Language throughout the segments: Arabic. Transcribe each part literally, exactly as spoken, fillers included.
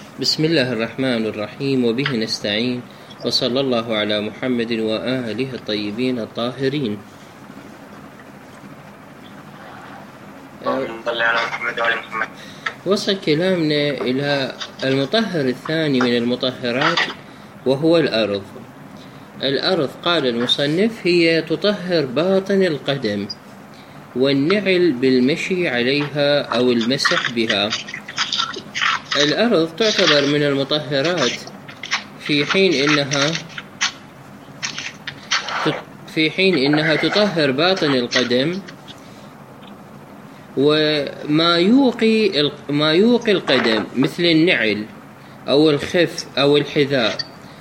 بسم الله الرحمن الرحيم، وبه نستعين، وصلى الله على محمد وآله الطيبين الطاهرين. وصل كلامنا إلى المطهر الثاني من المطهرات، وهو الأرض. الأرض قال المصنف هي تطهر باطن القدم والنعل بالمشي عليها أو المسح بها. الأرض تعتبر من المطهرات في حين إنها في حين إنها تطهر باطن القدم وما يوقي ما يوقي القدم مثل النعل أو الخف أو الحذاء.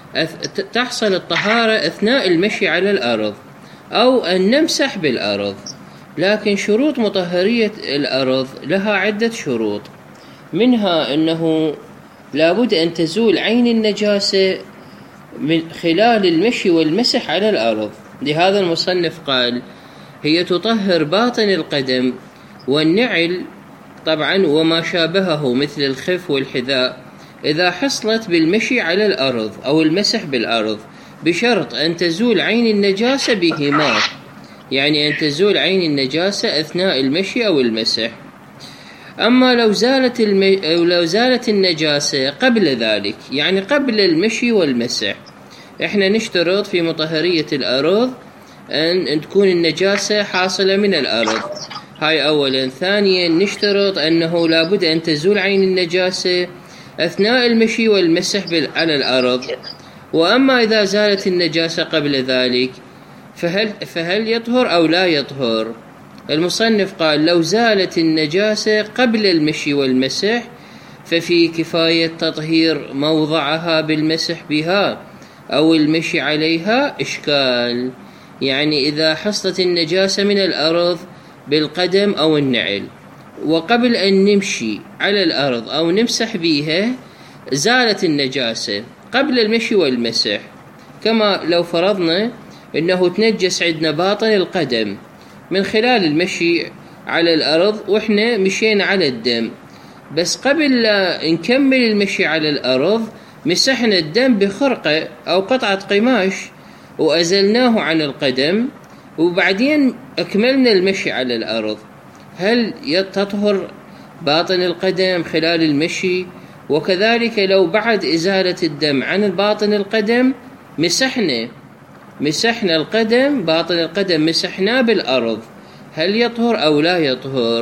تحصل الطهارة أثناء المشي على الأرض أو أن نمسح بالأرض. لكن شروط مطهرية الأرض لها عدة شروط، منها أنه لابد أن تزول عين النجاسة من خلال المشي والمسح على الأرض. لهذا المصنف قال هي تطهر باطن القدم والنعل طبعا وما شابهه مثل الخف والحذاء إذا حصلت بالمشي على الأرض أو المسح بالأرض، بشرط أن تزول عين النجاسة بهما، يعني أن تزول عين النجاسة أثناء المشي أو المسح. أما لو زالت الم... أو لو زالت النجاسة قبل ذلك، يعني قبل المشي والمسح، إحنا نشترط في مطهرية الأرض أن... أن تكون النجاسة حاصلة من الأرض، هاي أولا. ثانيا نشترط أنه لابد أن تزول عين النجاسة أثناء المشي والمسح على الأرض. وأما إذا زالت النجاسة قبل ذلك فهل, فهل يطهر أو لا يطهر؟ المصنف قال لو زالت النجاسة قبل المشي والمسح ففي كفاية تطهير موضعها بالمسح بها أو المشي عليها إشكال. يعني إذا حصلت النجاسة من الأرض بالقدم أو النعل وقبل أن نمشي على الأرض أو نمسح بها زالت النجاسة قبل المشي والمسح، كما لو فرضنا أنه تنجس عندنا باطن القدم من خلال المشي على الأرض وإحنا مشينا على الدم، بس قبل لا نكمل المشي على الأرض مسحنا الدم بخرقة أو قطعة قماش وأزلناه عن القدم وبعدين أكملنا المشي على الأرض، هل تطهر باطن القدم خلال المشي؟ وكذلك لو بعد إزالة الدم عن باطن القدم مسحنا مسحنا القدم باطن القدم مسحناه بالأرض، هل يطهر أو لا يطهر؟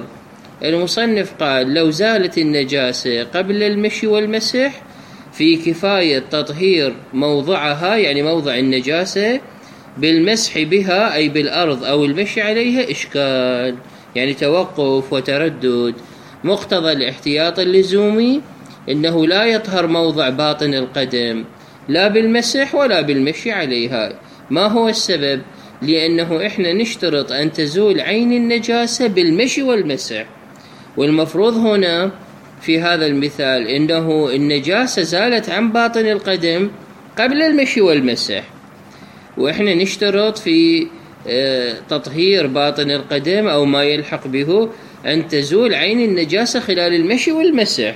المصنف قال لو زالت النجاسة قبل المشي والمسح في كفاية تطهير موضعها، يعني موضع النجاسة، بالمسح بها أي بالأرض أو المشي عليها إشكال، يعني توقف وتردد. مقتضى الاحتياط اللزومي إنه لا يطهر موضع باطن القدم لا بالمسح ولا بالمشي عليها. ما هو السبب؟ لأنه إحنا نشترط أن تزول عين النجاسة بالمشي والمسح، والمفروض هنا في هذا المثال إنه النجاسة زالت عن باطن القدم قبل المشي والمسح، وإحنا نشترط في تطهير باطن القدم أو ما يلحق به أن تزول عين النجاسة خلال المشي والمسح،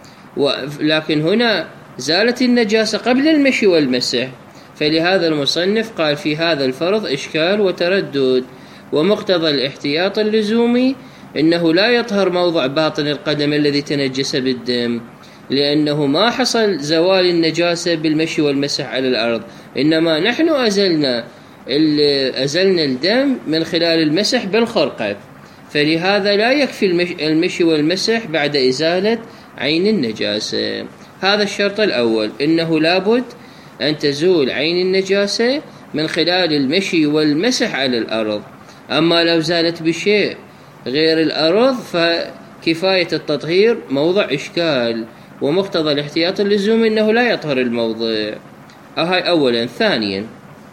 لكن هنا زالت النجاسة قبل المشي والمسح، فلهذا المصنف قال في هذا الفرض إشكال وتردد. ومقتضى الاحتياط اللزومي إنه لا يطهر موضع باطن القدم الذي تنجس بالدم، لأنه ما حصل زوال النجاسة بالمشي والمسح على الأرض، إنما نحن أزلنا أزلنا الدم من خلال المسح بالخرقة، فلهذا لا يكفي المشي والمسح بعد إزالة عين النجاسة. هذا الشرط الأول، إنه لابد أن تزول عين النجاسة من خلال المشي والمسح على الأرض. أما لو زالت بشيء غير الأرض فكفاية التطهير موضع إشكال، ومقتضى الاحتياط اللزومي أنه لا يطهر الموضع. هاي أولا. ثانيا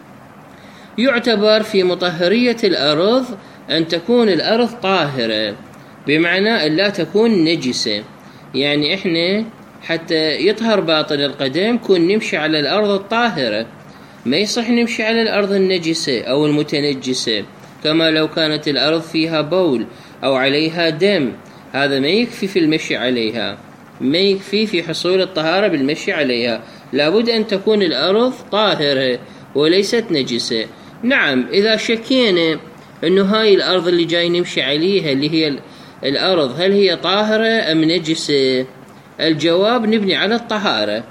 يعتبر في مطهرية الأرض أن تكون الأرض طاهرة، بمعنى أن لا تكون نجسة. يعني إحنا حتى يطهر باطن القدم كون نمشي على الأرض الطاهرة، ما يصح نمشي على الأرض النجسة أو المتنجسة، كما لو كانت الأرض فيها بول أو عليها دم، هذا ما يكفي في المشي عليها. ما يكفي في حصول الطهارة بالمشي عليها، لابد أن تكون الأرض طاهرة وليست نجسة. نعم، إذا شكينا أنه هاي الأرض اللي جاي نمشي عليها اللي هي الأرض هل هي طاهرة أم نجسة، الجواب نبني على الطهارة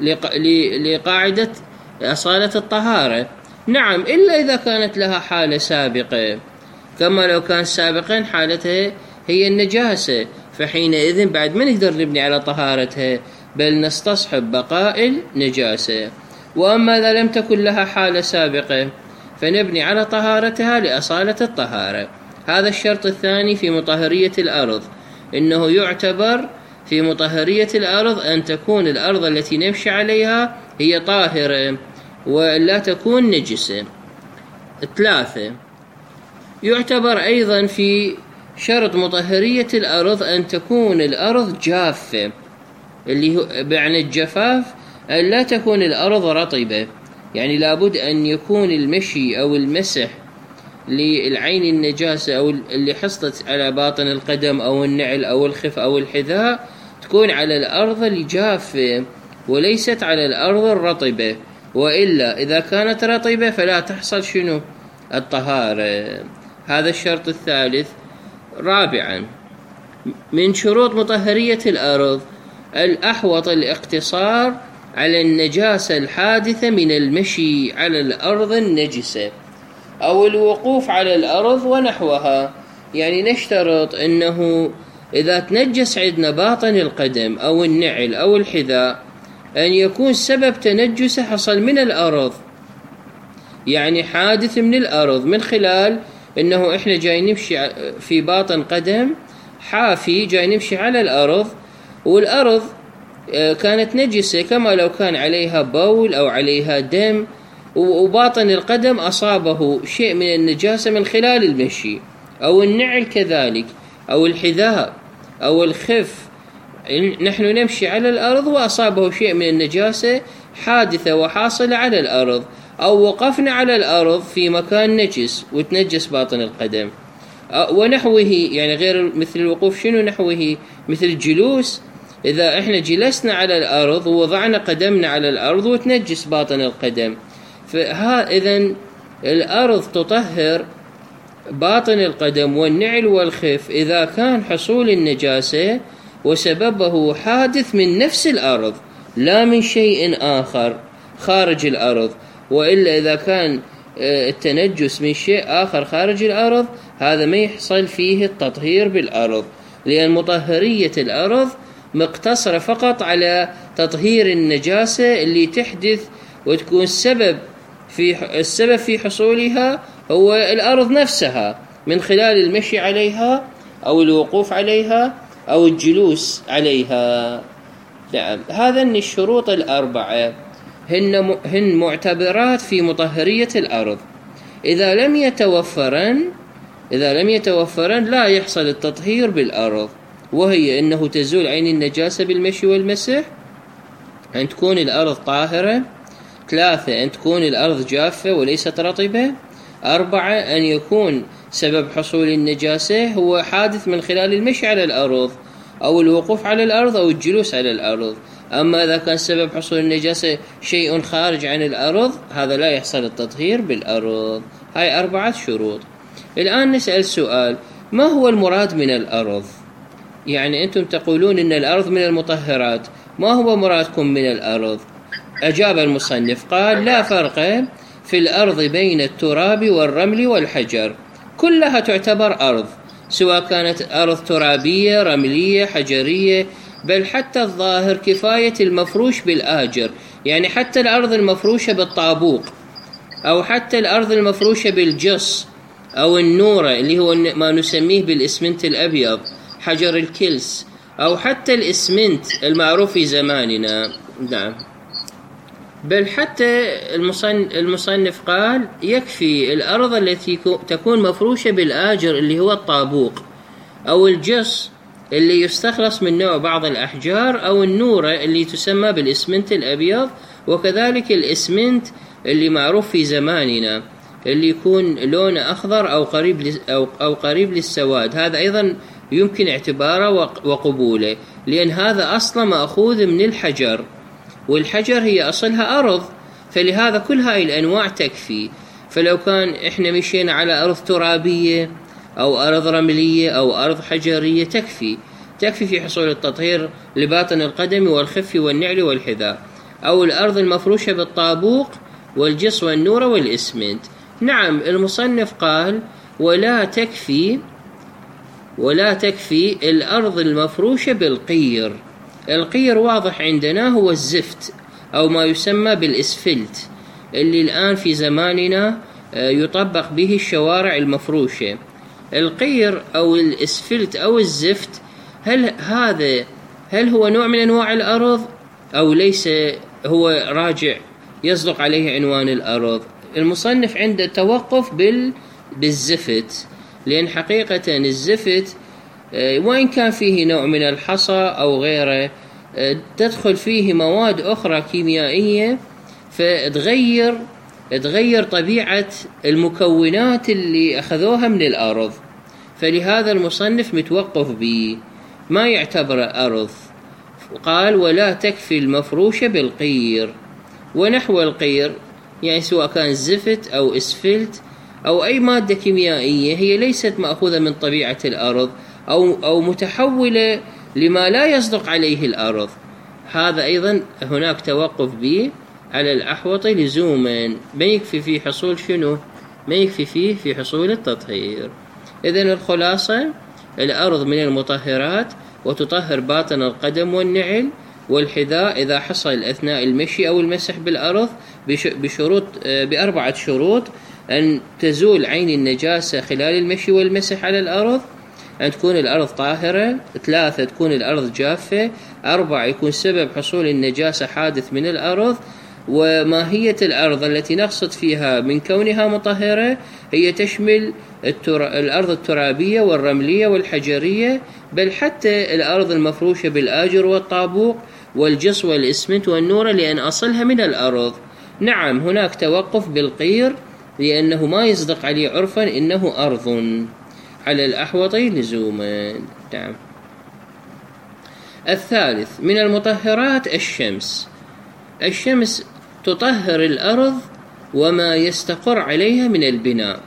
لقاعدة أصالة الطهارة. نعم، إلا إذا كانت لها حالة سابقة، كما لو كان سابقا حالتها هي النجاسة، فحينئذ بعد ما نقدر نبني على طهارتها بل نستصحب بقاء النجاسة. وأما إذا لم تكن لها حالة سابقة فنبني على طهارتها لأصالة الطهارة. هذا الشرط الثاني في مطهرية الأرض، إنه يعتبر في مطهرية الأرض أن تكون الأرض التي نمشي عليها هي طاهرة ولا تكون نجسة. ثلاثة، يعتبر أيضا في شرط مطهرية الأرض أن تكون الأرض جافة، اللي هو معنى الجفاف أن لا تكون الأرض رطبة، يعني لابد أن يكون المشي أو المسح للعين النجاسة أو اللي حصلت على باطن القدم أو النعل أو الخف أو الحذاء تكون على الأرض الجافة وليست على الأرض الرطبة، وإلا إذا كانت رطبة فلا تحصل شنو الطهارة. هذا الشرط الثالث. رابعا، من شروط مطهرية الأرض الأحوط الاقتصار على النجاسة الحادثة من المشي على الأرض النجسة أو الوقوف على الأرض ونحوها. يعني نشترط أنه إذا تنجس عندنا باطن القدم أو النعل أو الحذاء أن يكون سبب تنجسه حصل من الأرض، يعني حادث من الأرض، من خلال أنه إحنا جاي نمشي في باطن قدم حافي جاي نمشي على الأرض، والأرض كانت نجسة كما لو كان عليها بول أو عليها دم، وباطن القدم أصابه شيء من النجاسة من خلال المشي، أو النعل كذلك أو الحذاء أو الخف، نحن نمشي على الأرض وأصابه شيء من النجاسة حادثة وحاصلة على الأرض، أو وقفنا على الأرض في مكان نجس وتنجس باطن القدم ونحوه، يعني غير مثل الوقوف شنو نحوه، مثل الجلوس، إذا إحنا جلسنا على الأرض ووضعنا قدمنا على الأرض وتنجس باطن القدم، فها إذن الأرض تطهر باطن القدم والنعل والخف إذا كان حصول النجاسة وسببه حادث من نفس الأرض لا من شيء آخر خارج الأرض، وإلا إذا كان التنجس من شيء آخر خارج الأرض هذا ما يحصل فيه التطهير بالأرض، لأن مطهرية الأرض مقتصرة فقط على تطهير النجاسة اللي تحدث وتكون السبب في السبب في حصولها هو الأرض نفسها من خلال المشي عليها أو الوقوف عليها أو الجلوس عليها. نعم، هذا من الشروط الأربعة هن هن معتبرات في مطهرية الأرض. إذا لم يتوفرن إذا لم يتوفرن لا يحصل التطهير بالأرض، وهي أنه تزول عين النجاسة بالمشي والمسح، أن تكون الأرض طاهرة، ثلاثة أن تكون الأرض جافة وليست رطبة، أربعة أن يكون سبب حصول النجاسة هو حادث من خلال المشي على الأرض أو الوقوف على الأرض أو الجلوس على الأرض. أما إذا كان سبب حصول النجاسة شيء خارج عن الأرض هذا لا يحصل التطهير بالأرض. هاي أربعة شروط. الآن نسأل سؤال، ما هو المراد من الأرض؟ يعني أنتم تقولون إن الأرض من المطهرات، ما هو مرادكم من الأرض؟ أجاب المصنف قال: لا فرق في الأرض بين التراب والرمل والحجر، كلها تعتبر أرض، سواء كانت أرض ترابية رملية حجرية، بل حتى الظاهر كفاية المفروش بالآجر، يعني حتى الأرض المفروشة بالطابوق أو حتى الأرض المفروشة بالجص أو النورة اللي هو ما نسميه بالإسمنت الأبيض، حجر الكلس، أو حتى الإسمنت المعروف في زماننا. نعم، بل حتى المصنف قال يكفي الأرض التي تكون مفروشة بالآجر اللي هو الطابوق، أو الجص اللي يستخلص من نوع بعض الأحجار، أو النورة اللي تسمى بالإسمنت الأبيض، وكذلك الإسمنت اللي معروف في زماننا اللي يكون لونه أخضر أو قريب أو أو قريب للسواد، هذا أيضا يمكن اعتباره وقبوله، لأن هذا أصلا مأخوذ من الحجر، والحجر هي أصلها أرض، فلهذا كل هاي الأنواع تكفي. فلو كان إحنا مشينا على أرض ترابية أو أرض رملية أو أرض حجرية تكفي تكفي في حصول التطهير لباطن القدم والخف والنعل والحذاء، أو الأرض المفروشة بالطابوق والجص والنور والإسمنت. نعم، المصنف قال ولا تكفي ولا تكفي الأرض المفروشة بالقير. القير واضح عندنا هو الزفت أو ما يسمى بالإسفلت، اللي الآن في زماننا يطبق به الشوارع المفروشة. القير أو الإسفلت أو الزفت، هل هذا هل هو نوع من أنواع الأرض أو ليس هو راجع يصدق عليه عنوان الأرض؟ المصنف عنده توقف بال بالزفت، لأن حقيقة الزفت وإن كان فيه نوع من الحصى أو غيره تدخل فيه مواد أخرى كيميائية فتغير تغير طبيعة المكونات اللي أخذوها من الأرض، فلهذا المصنف متوقف به، ما يعتبر أرض. قال ولا تكفي المفروشة بالقير. ونحو القير يعني سواء كان زفت أو إسفلت أو أي مادة كيميائية هي ليست مأخوذة من طبيعة الأرض أو أو متحولة لما لا يصدق عليه الأرض، هذا أيضا هناك توقف به على الأحوط لزوما، ما يكفي فيه حصول شنو؟ ما يكفي فيه في حصول التطهير. إذن الخلاصة الأرض من المطهرات، وتطهر باطن القدم والنعل والحذاء إذا حصل أثناء المشي أو المسح بالأرض بشروط بأربعة شروط: أن تزول عين النجاسة خلال المشي والمسح على الأرض، أن تكون الأرض طاهرة، ثلاثة تكون الأرض جافة، أربعة يكون سبب حصول النجاسة حادث من الأرض. وماهية الأرض التي نقصد فيها من كونها مطهرة هي تشمل الأرض الترابية والرملية والحجرية، بل حتى الأرض المفروشة بالآجر والطابوق والجص والإسمنت والنور، لأن أصلها من الأرض. نعم، هناك توقف بالقير لأنه ما يصدق عليه عرفا إنه أرض على الأحوط لزوما. نعم. الثالث من المطهرات الشمس. الشمس تطهر الأرض وما يستقر عليها من البناء،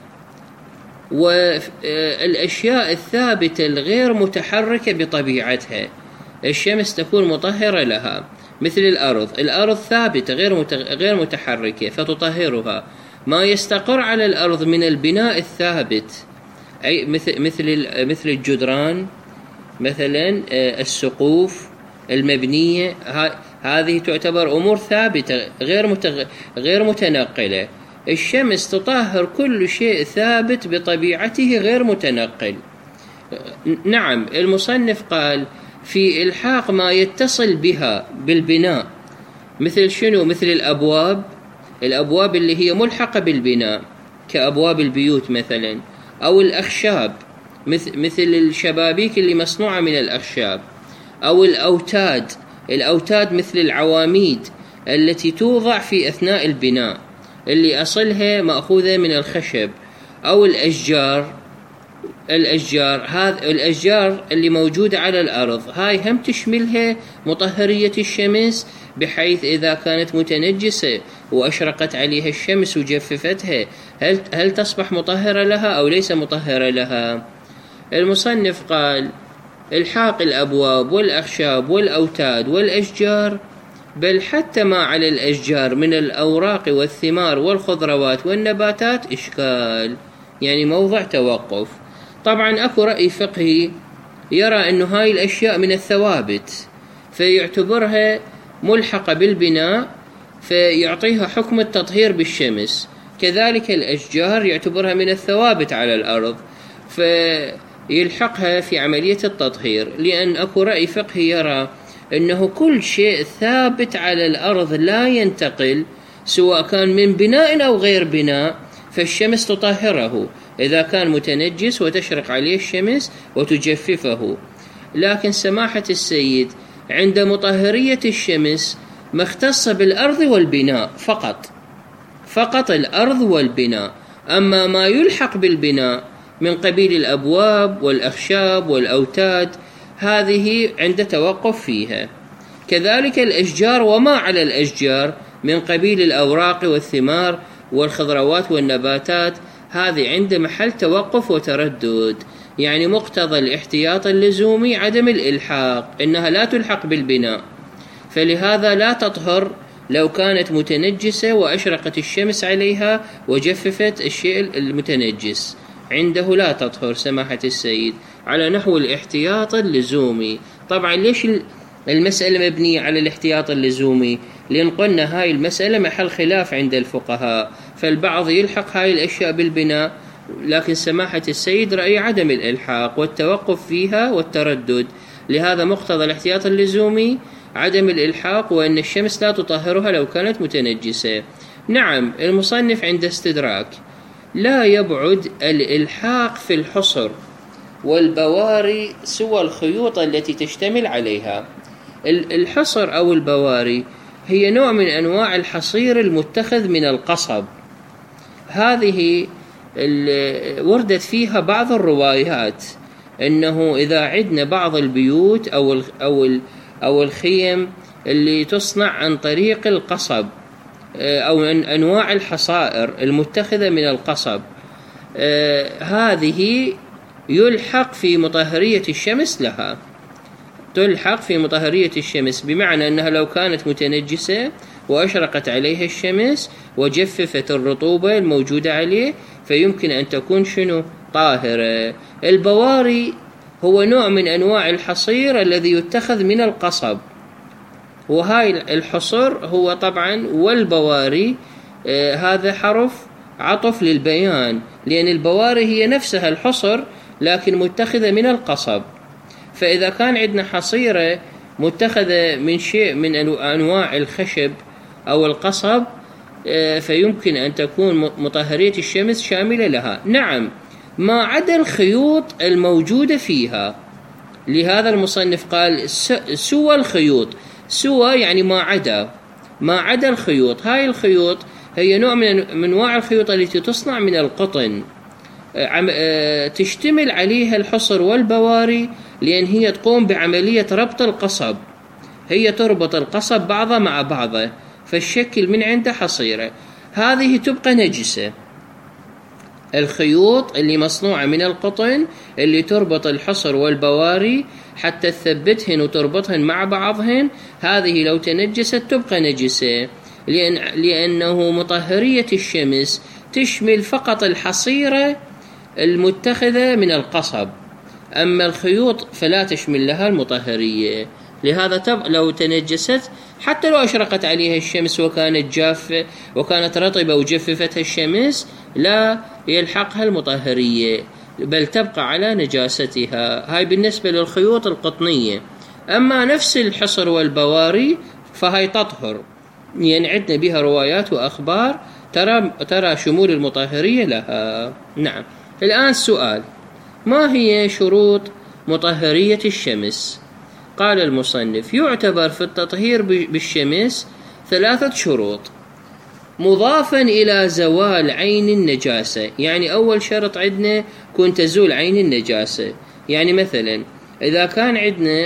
والأشياء الثابتة الغير متحركة بطبيعتها الشمس تكون مطهرة لها، مثل الأرض الأرض ثابتة غير غير متحركة فتطهرها. ما يستقر على الأرض من البناء الثابت، أي مثل مثل مثل الجدران مثلا، السقوف المبنية، هذه تعتبر أمور ثابتة غير متغ... غير متنقلة. الشمس تطهر كل شيء ثابت بطبيعته غير متنقل. نعم، المصنف قال في إلحاق ما يتصل بها بالبناء، مثل شنو؟ مثل الأبواب الأبواب اللي هي ملحقة بالبناء كأبواب البيوت مثلا، أو الأخشاب مثل مثل الشبابيك اللي مصنوعة من الأخشاب، أو الأوتاد الأوتاد مثل العواميد التي توضع في أثناء البناء اللي أصلها مأخوذة من الخشب، أو الأشجار الأشجار هذا الأشجار اللي موجودة على الأرض، هاي هم تشملها مطهرية الشمس، بحيث إذا كانت متنجسة وأشرقت عليها الشمس وجففتها هل هل تصبح مطهرة لها أو ليس مطهرة لها؟ المصنف قال الحاق الأبواب والأخشاب والأوتاد والأشجار، بل حتى ما على الأشجار من الأوراق والثمار والخضروات والنباتات إشكال، يعني موضع توقف. طبعا أكو رأي فقهي يرى أنه هاي الأشياء من الثوابت فيعتبرها ملحقة بالبناء فيعطيها حكم التطهير بالشمس، كذلك الأشجار يعتبرها من الثوابت على الأرض فيلحقها في عملية التطهير، لأن أكو رأي فقهي يرى أنه كل شيء ثابت على الأرض لا ينتقل سواء كان من بناء أو غير بناء، فالشمس تطهره إذا كان متنجس وتشرق عليه الشمس وتجففه. لكن سماحة السيد عند مطهرية الشمس مختصة بالأرض والبناء فقط فقط الأرض والبناء، أما ما يلحق بالبناء من قبيل الأبواب والأخشاب والأوتاد، هذه عند توقف فيها. كذلك الأشجار وما على الأشجار من قبيل الأوراق والثمار والخضروات والنباتات، هذه عند محل توقف وتردد. يعني مقتضى الاحتياط اللزومي عدم الإلحاق، إنها لا تلحق بالبناء، فلهذا لا تطهر لو كانت متنجسة وأشرقت الشمس عليها وجففت الشيء المتنجس، عنده لا تطهر سماحة السيد على نحو الاحتياط اللزومي. طبعا ليش المسألة مبنية على الاحتياط اللزومي؟ لأن قلنا هاي المسألة محل خلاف عند الفقهاء، فالبعض يلحق هاي الأشياء بالبناء، لكن سماحة السيد رأي عدم الإلحاق والتوقف فيها والتردد، لهذا مقتضى الاحتياط اللزومي عدم الإلحاق، وأن الشمس لا تطهرها لو كانت متنجسة. نعم، المصنف عند استدراك لا يبعد الإلحاق في الحصر والبواري سوى الخيوط التي تشتمل عليها. الحصر أو البواري هي نوع من أنواع الحصير المتخذ من القصب، هذه وردت فيها بعض الروايات أنه إذا عدنا بعض البيوت أو أو أو الخيم اللي تصنع عن طريق القصب أو أنواع الحصائر المتخذة من القصب، هذه يلحق في مطهرية الشمس لها، تلحق في مطهرية الشمس، بمعنى أنها لو كانت متنجسة وأشرقت عليها الشمس وجففت الرطوبة الموجودة عليه فيمكن أن تكون شنو؟ طاهرة. البواري هو نوع من أنواع الحصير الذي يتخذ من القصب، وهاي الحصر هو طبعا والبواري آه هذا حرف عطف للبيان، لأن البواري هي نفسها الحصر لكن متخذة من القصب. فإذا كان عندنا حصيرة متخذة من شيء من أنواع الخشب أو القصب آه فيمكن أن تكون مطهرية الشمس شاملة لها. نعم، ما عدا الخيوط الموجودة فيها، لهذا المصنف قال سوى الخيوط، سوى يعني ما عدا، ما عدا الخيوط. هاي الخيوط هي نوع من انواع الخيوط التي تصنع من القطن، تشتمل عليها الحصر والبواري، لأن هي تقوم بعملية ربط القصب، هي تربط القصب بعضها مع بعضه فالشكل من عنده حصيرة، هذه تبقى نجسة. الخيوط اللي مصنوعة من القطن اللي تربط الحصر والبواري حتى تثبتهن وتربطهن مع بعضهن، هذه لو تنجست تبقى نجسة، لأن لأنه مطهرية الشمس تشمل فقط الحصيرة المتخذة من القصب، أما الخيوط فلا تشمل لها المطهرية. لهذا تب لو تنجست حتى لو أشرقت عليها الشمس وكانت جافة وكانت رطبة وجففتها الشمس لا يلحقها المطهرية، بل تبقى على نجاستها. هاي بالنسبة للخيوط القطنية. أما نفس الحصر والبواري فهي تطهر، يعني عندنا بها روايات وأخبار ترى ترى شمول المطهرية لها. نعم. الآن السؤال: ما هي شروط مطهرية الشمس؟ قال المصنف: يعتبر في التطهير بالشمس ثلاثة شروط، مضافا إلى زوال عين النجاسة. يعني أول شرط عندنا كون تزول عين النجاسة، يعني مثلا إذا كان عندنا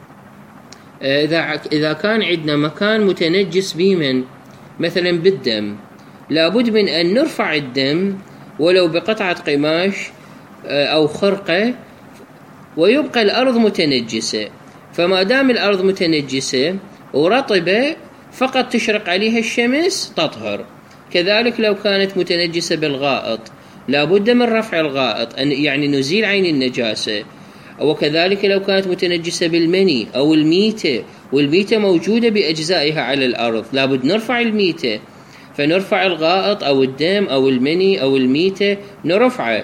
إذا إذا كان عندنا مكان متنجس بمن مثلا بالدم، لابد من أن نرفع الدم ولو بقطعة قماش أو خرقة، ويبقى الأرض متنجسة. فما دام الأرض متنجسة ورطبة فقط تشرق عليها الشمس تطهر. كذلك لو كانت متنجسة بالغائط لابد من رفع الغائط، يعني نزيل عين النجاسة. وكذلك لو كانت متنجسة بالمني أو الميتة، والميتة موجودة بأجزائها على الأرض، لابد نرفع الميتة، فنرفع الغائط أو الدم أو المني أو الميتة نرفعه.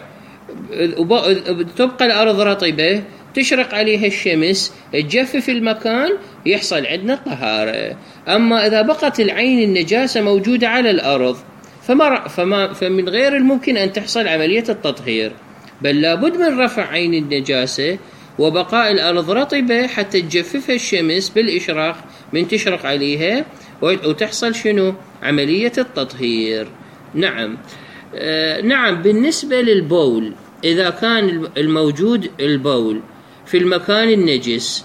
تبقى الأرض رطبة تشرق عليها الشمس تجفف المكان يحصل عندنا طهارة. أما إذا بقت العين النجاسة موجودة على الأرض فما فما فمن غير الممكن أن تحصل عملية التطهير، بل لابد من رفع عين النجاسة وبقاء الأرض رطبة حتى تجففها الشمس بالإشراق من تشرق عليها وتحصل شنو؟ عملية التطهير. نعم. آه نعم. بالنسبة للبول إذا كان الموجود البول في المكان النجس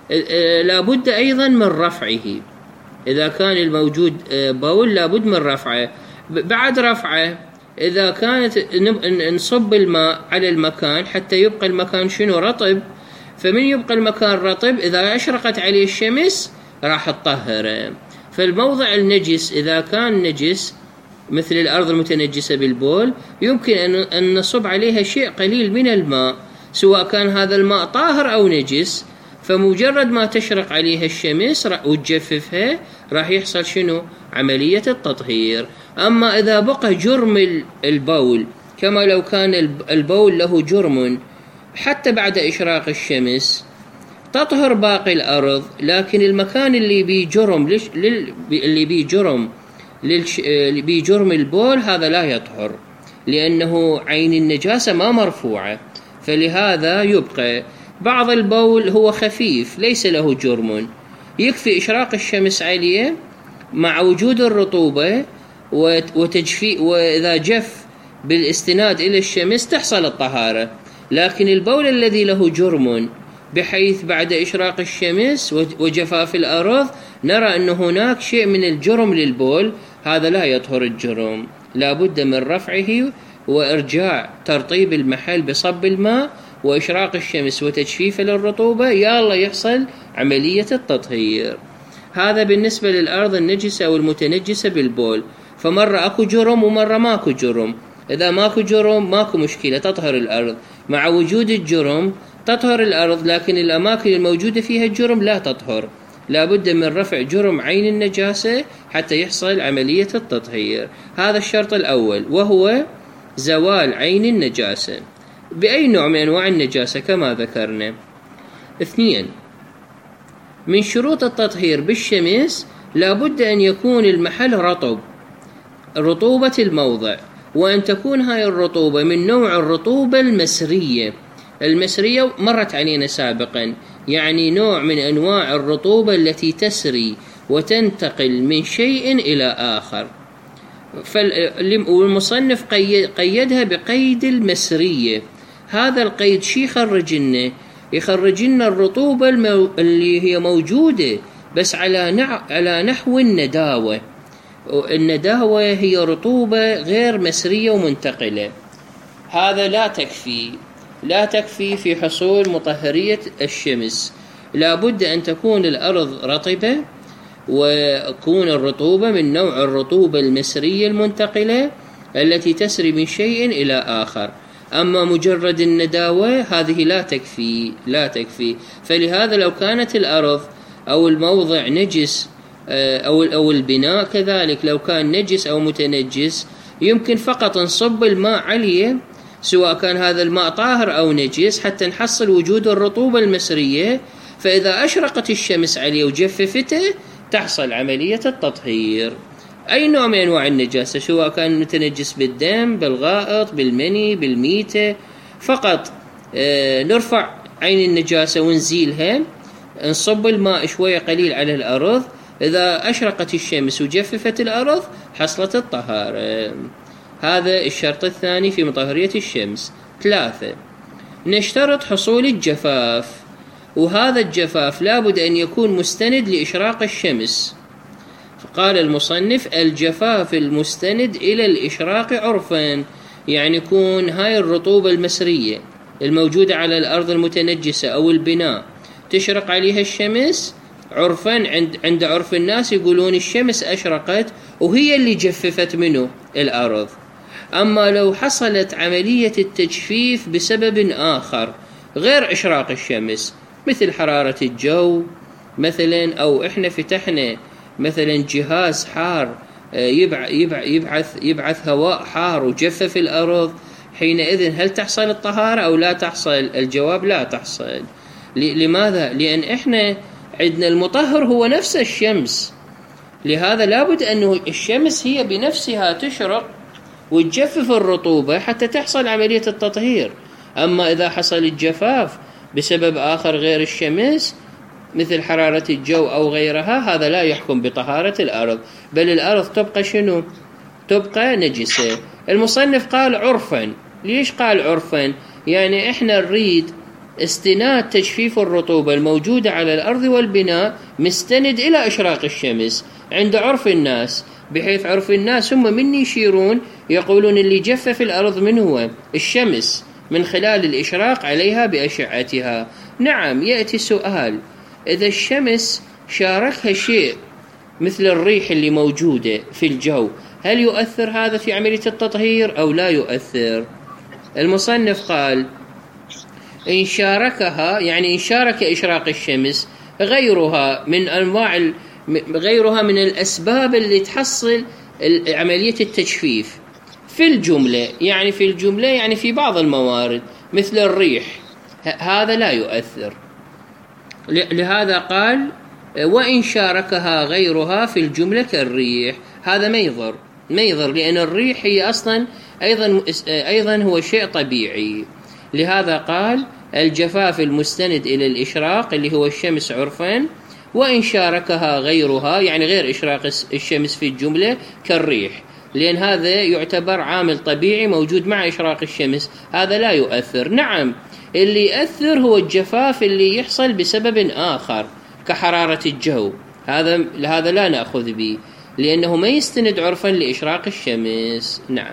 لابد أيضا من رفعه. إذا كان الموجود بول لابد من رفعه. بعد رفعه إذا كانت نصب الماء على المكان حتى يبقى المكان شنو رطب، فمن يبقى المكان رطب إذا أشرقت عليه الشمس راح تطهره. فالموضع النجس إذا كان نجس مثل الأرض المتنجسة بالبول يمكن أن نصب عليها شيء قليل من الماء، سواء كان هذا الماء طاهر أو نجس، فمجرد ما تشرق عليها الشمس وتجففها راح يحصل شنو؟ عملية التطهير. أما إذا بقى جرم البول كما لو كان البول له جرم حتى بعد إشراق الشمس تطهر باقي الأرض، لكن المكان اللي بيه جرم لش... لل... اللي بيه جرم للش... اللي بيه جرم البول هذا لا يطهر، لأنه عين النجاسة ما مرفوعة، فلهذا يبقى. بعض البول هو خفيف ليس له جرم، يكفي إشراق الشمس عليه مع وجود الرطوبة وتجفي، وإذا جف بالاستناد إلى الشمس تحصل الطهارة. لكن البول الذي له جرم بحيث بعد إشراق الشمس وجفاف الأرض نرى أن هناك شيء من الجرم للبول، هذا لا يطهر الجرم، لا بد من رفعه وإرجاع ترطيب المحل بصب الماء وإشراق الشمس وتجفيف للرطوبة، يا الله يحصل عملية التطهير. هذا بالنسبة للأرض النجسة أو المتنجسة بالبول. فمرة أكو جرم ومرة ماكو جرم. إذا ماكو جرم ماكو مشكلة تطهر الأرض، مع وجود الجرم تطهر الأرض، لكن الأماكن الموجودة فيها الجرم لا تطهر، لا بد من رفع جرم عين النجاسة حتى يحصل عملية التطهير. هذا الشرط الأول، وهو زوال عين النجاسة بأي نوع من أنواع النجاسة كما ذكرنا. اثنين، من شروط التطهير بالشمس لا بد أن يكون المحل رطب، رطوبة الموضع، وأن تكون هاي الرطوبة من نوع الرطوبة المسرية. المسرية مرت علينا سابقا، يعني نوع من أنواع الرطوبة التي تسري وتنتقل من شيء إلى آخر. والمصنف قيدها بقيد المسرية. هذا القيد شي يخرج لنا؟ يخرج لنا الرطوبة اللي هي موجودة بس على نع... على نحو النداوة. النداوة هي رطوبة غير مسرية ومنتقلة. هذا لا تكفي لا تكفي في حصول مطهرية الشمس، لا بد أن تكون الأرض رطبة وتكون الرطوبة من نوع الرطوبة المسرية المنتقلة التي تسري من شيء إلى آخر. أما مجرد النداوة هذه لا تكفي لا تكفي فلهذا لو كانت الأرض أو الموضع نجس أو أو البناء كذلك لو كان نجس أو متنجس يمكن فقط نصب الماء عليه، سواء كان هذا الماء طاهر أو نجس، حتى نحصل وجود الرطوبة المسرية، فإذا أشرقت الشمس عليه وجففته تحصل عملية التطهير. أي نوع من أنواع النجاسة، سواء كان متنجس بالدم، بالغائط، بالمني، بالميتة، فقط آه نرفع عين النجاسة ونزيلها، نصب الماء شوية قليل على الأرض، إذا أشرقت الشمس وجففت الأرض حصلت الطهارة. هذا الشرط الثاني في مطهرية الشمس. ثلاثة، نشترط حصول الجفاف، وهذا الجفاف لابد أن يكون مستند لإشراق الشمس. فقال المصنف: الجفاف المستند إلى الإشراق عرفا، يعني يكون هاي الرطوبة المسرية الموجودة على الأرض المتنجسة أو البناء تشرق عليها الشمس عرفا، عند عند عرف الناس يقولون الشمس أشرقت وهي اللي جففت منه الأرض. أما لو حصلت عملية التجفيف بسبب آخر غير إشراق الشمس، مثل حرارة الجو مثلا، أو إحنا فتحنا مثلا جهاز حار يبعث يبعث هواء حار وجفف الأرض، حينئذ هل تحصل الطهارة أو لا تحصل؟ الجواب لا تحصل. لماذا؟ لأن إحنا عندنا المطهر هو نفس الشمس، لهذا لابد أنه الشمس هي بنفسها تشرق وتجفف الرطوبة حتى تحصل عملية التطهير. أما إذا حصل الجفاف بسبب آخر غير الشمس مثل حرارة الجو أو غيرها، هذا لا يحكم بطهارة الأرض، بل الأرض تبقى شنو؟ تبقى نجسة. المصنف قال عرفا، ليش قال عرفا؟ يعني إحنا نريد استناد تجفيف الرطوبة الموجودة على الأرض والبناء مستند إلى إشراق الشمس عند عرف الناس، بحيث عرف الناس هم من يشيرون يقولون اللي جفف الأرض من هو؟ الشمس، من خلال الإشراق عليها بأشعتها. نعم، يأتي سؤال: إذا الشمس شاركها شيء مثل الريح اللي موجودة في الجو، هل يؤثر هذا في عملية التطهير أو لا يؤثر؟ المصنف قال: إن شاركها، يعني إن شارك إشراق الشمس غيرها من أنواع غيرها من الأسباب اللي تحصل عملية التجفيف في الجملة، يعني في الجملة يعني في بعض الموارد مثل الريح، هذا لا يؤثر. لهذا قال: وإن شاركها غيرها في الجملة كالريح، هذا ما يضر ما يضر لأن الريح هي أصلا أيضا أيضا هو شيء طبيعي. لهذا قال: الجفاف المستند إلى الإشراق اللي هو الشمس عرفا، وإن شاركها غيرها يعني غير إشراق الشمس في الجملة كالريح، لأن هذا يعتبر عامل طبيعي موجود مع إشراق الشمس، هذا لا يؤثر. نعم، اللي يؤثر هو الجفاف اللي يحصل بسبب آخر كحرارة الجو، هذا هذا لا نأخذ به لأنه ما يستند عرفا لإشراق الشمس. نعم،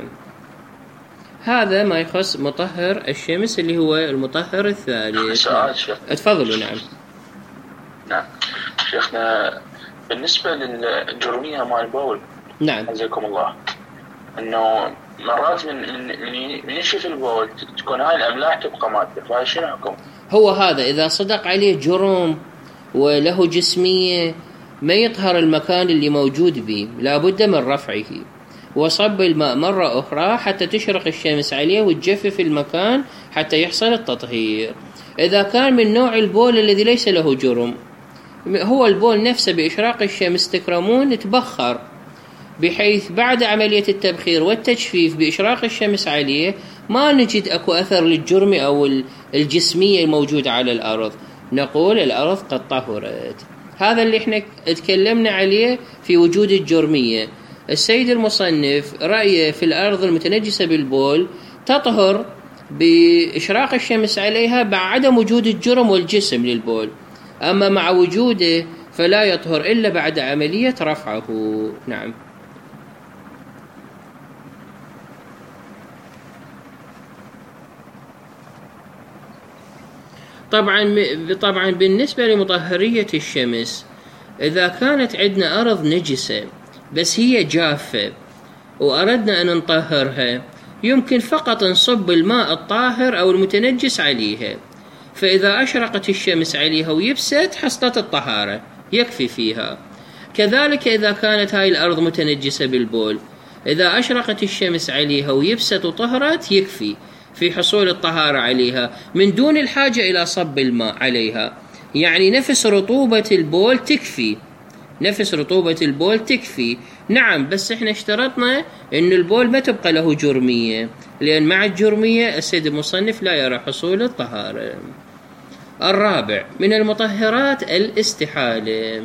هذا ما يخص مطهر الشمس اللي هو المطهر الثالث. اتفضلوا. نعم نعم شيخنا، بالنسبة للجرمية مال البول، نعم عزكم الله، انه مرات من من من ينشف البول تكون هاي الاملاح تبقى مادة، فهذا شنو حكم؟ هو هذا اذا صدق عليه جرم وله جسمية ما يطهر المكان اللي موجود به، لابد من رفعه وصب الماء مرة أخرى حتى تشرق الشمس عليه وتجفف المكان حتى يحصل التطهير. إذا كان من نوع البول الذي ليس له جرم، هو البول نفسه بإشراق الشمس تكرمون تبخر، بحيث بعد عملية التبخير والتجفيف بإشراق الشمس عليه ما نجد أكو أثر للجرم أو الجسمية الموجودة على الأرض، نقول الأرض قد طهرت. هذا اللي احنا اتكلمنا عليه في وجود الجرمية. السيد المصنف رأيه في الأرض المتنجسة بالبول تطهر بإشراق الشمس عليها مع عدم وجود الجرم والجسم للبول، أما مع وجوده فلا يطهر إلا بعد عملية رفعه. نعم. طبعا طبعا بالنسبة لمطهرية الشمس، إذا كانت عندنا أرض نجسة بس هي جافة وأردنا أن نطهرها، يمكن فقط نصب الماء الطاهر أو المتنجس عليها، فإذا أشرقت الشمس عليها ويبست حصلت الطهارة، يكفي فيها. كذلك إذا كانت هاي الأرض متنجسة بالبول، إذا أشرقت الشمس عليها ويبست وطهرت يكفي في حصول الطهارة عليها من دون الحاجة إلى صب الماء عليها. يعني نفس رطوبة البول تكفي، نفس رطوبة البول تكفي. نعم، بس احنا اشترطنا ان البول ما تبقى له جرمية، لأن مع الجرمية السيد المصنف لا يرى حصول الطهارة. الرابع من المطهرات الاستحالة.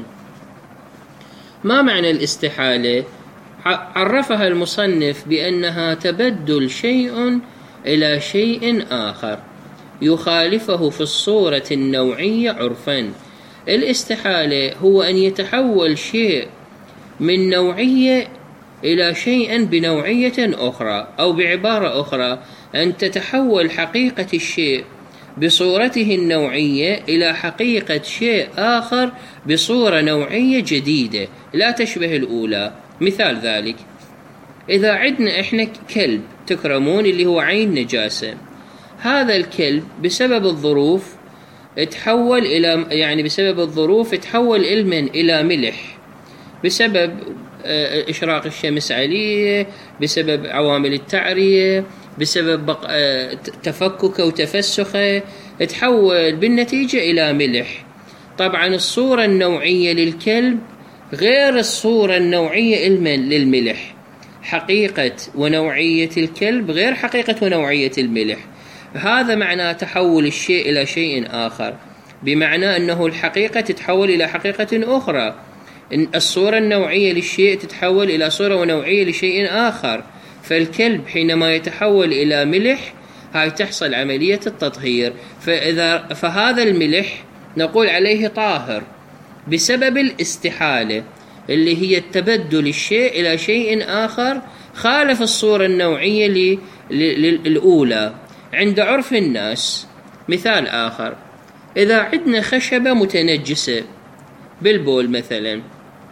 ما معنى الاستحالة؟ عرفها المصنف بأنها تبدل شيء إلى شيء آخر يخالفه في الصورة النوعية عرفا. الاستحالة هو أن يتحول شيء من نوعية إلى شيء بنوعية أخرى، أو بعبارة أخرى أن تتحول حقيقة الشيء بصورته النوعية إلى حقيقة شيء آخر بصورة نوعية جديدة لا تشبه الأولى. مثال ذلك، إذا عندنا إحنا كلب تكرمون اللي هو عين نجاسة، هذا الكلب بسبب الظروف تحول إلى يعني بسبب الظروف تحول المن إلى ملح بسبب إشراق الشمس عليه، بسبب عوامل التعرية، بسبب تفككه وتفسخه، تحول بالنتيجة إلى ملح. طبعا الصورة النوعية للكلب غير الصورة النوعية المن للملح، حقيقة ونوعية الكلب غير حقيقة ونوعية الملح. هذا معنى تحول الشيء إلى شيء آخر، بمعنى أنه الحقيقة تتحول إلى حقيقة أخرى، الصورة النوعية للشيء تتحول إلى صورة ونوعية لشيء آخر. فالكلب حينما يتحول إلى ملح هاي تحصل عملية التطهير، فإذا فهذا الملح نقول عليه طاهر بسبب الاستحالة اللي هي التبدل الشيء إلى شيء آخر خالف الصورة النوعية للأولى عند عرف الناس. مثال آخر، إذا عندنا خشبة متنجسة بالبول مثلا،